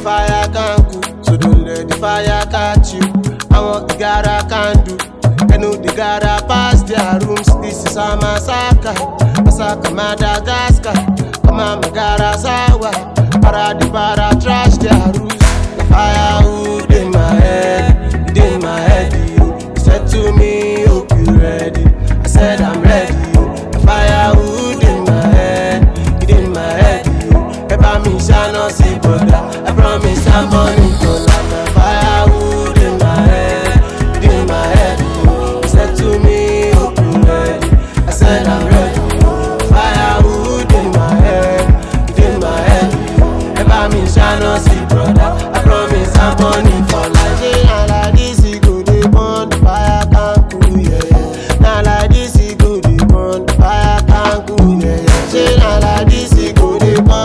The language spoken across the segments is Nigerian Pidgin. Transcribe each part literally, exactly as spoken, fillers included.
fire can't cool, so don't let the fire catch you. I want the gara can do. I know the gara pass their rooms. This is a massacre, massacre Madagascar. Come on, my gara sawa. Para the para trash their rules. The firewood in my head, it in my head. You said to me, hope you ready. I said I'm ready. The firewood in my head, it in my head. Ever me shall not see brother. I promise I'm burning to life. The firewood in my head, it in my head. You said to me, hope you ready. I said I'm ready. The firewood in my head, it in my head. Ever me shall not see brother. I promise I'm burning for life. Yeah, like this it go dey burn, the fire can't cool, yeah, yeah. Now like this it go dey burn, the fire can't cool, yeah, yeah. Say now like this it go dey burn,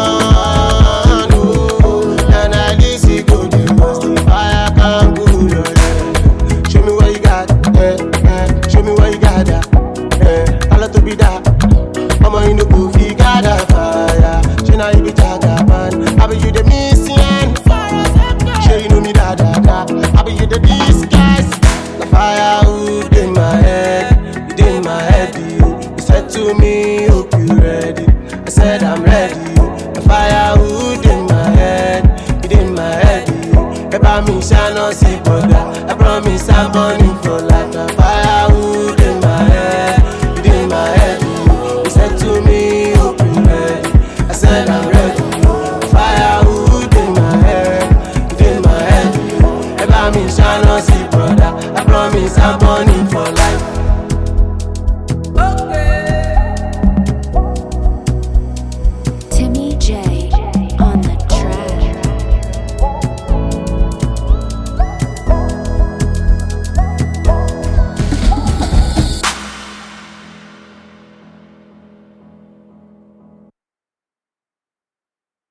oh. Now like this it go dey burn, the fire can't cool, yeah, yeah. Show me what you got, eh, eh. Show me what you got, eh. I love to be that. Mama you know go fi gather fire. She now you be Jagaban. I be you the missing. She you know me da da da. I be you the disguise. The firewood in my head, it in my head. You, you said to me, hope you ready. I said I'm ready. The firewood in my head, it in my head. You, ever me shall not see brother. I promise I'm burning.